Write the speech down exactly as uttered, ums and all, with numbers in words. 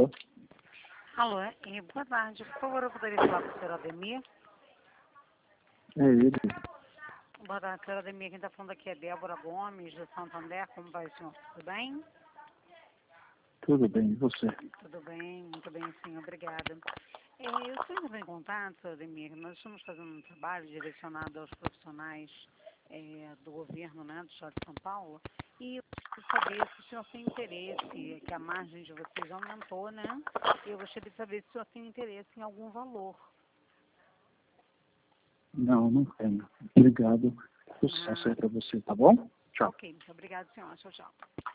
Alô? Alô, e boa tarde. Por favor, eu poderia falar com o senhor Ademir? É ele. Boa tarde, senhor Ademir. Quem está falando aqui é Débora Gomes, do Santander. Como vai, senhor? Tudo bem? Tudo bem, e você? Tudo bem, muito bem, sim, obrigada. É, eu estou entrando em contato, senhor Ademir. Nós estamos fazendo um trabalho direcionado aos profissionais é, do governo, né, do Estado de São Paulo. E eu queria saber se o senhor tem interesse, que a margem de vocês aumentou, né? E eu gostaria de saber se o senhor tem interesse em algum valor. Não, não tenho. Obrigado. Sucesso Ah, aí pra você, tá bom? Tchau. ok, muito obrigada, senhor. Tchau, tchau.